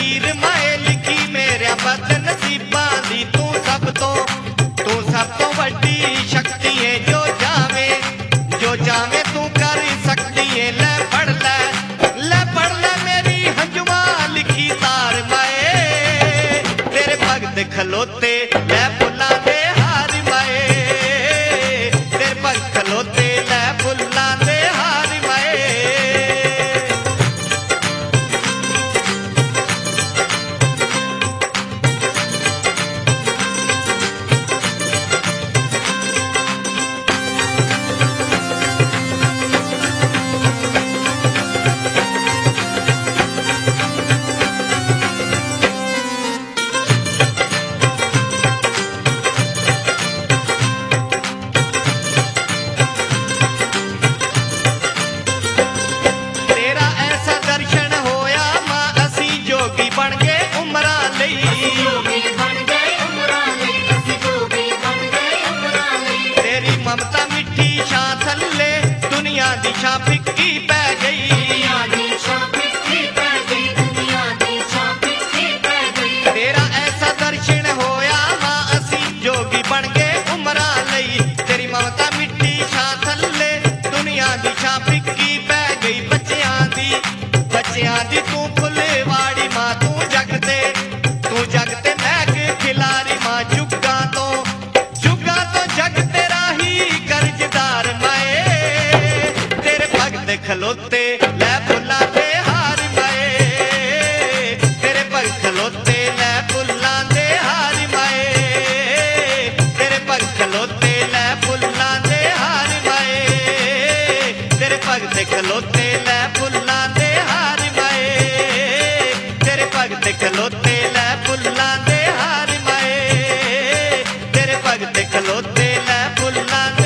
लकीर माए लिखी मेरे बदनसीबां दी तू सब तो वड्डी शक्ति है जो जावे तू कर सकती है ले पढ़ ले मेरी हंजुमा लिखी तार माए तेरे भगत खलोते ले फुल्लां दे हार माए तेरे भगत खलोते ले फुल्लां दे हार माए दिशा फिक्की पै गई तेरा ऐसा दर्शन होया मां असी जोगी बन गए उमरा लई तेरी ममता मिट्टी छा थल्ले दुनिया दिशा फिक्की पै गई बच्चियां दी तू फुलवाड़ी मां तू जगते महक खिलारी मां जुगा तो जग तेरा ही कर्जदार माए खलोते ले फुल्लां दे हार माए तेरे भगत खलोते ले फुल्लां दे हार माए तेरे भगत खलोते ले फुल्लां दे हार माए तेरे भगत खलोते ले फुल्लां दे हार माए तेरे भगत खलोते ले फुल्लां दे हार माए तेरे भगत खलोते ले फुल्लां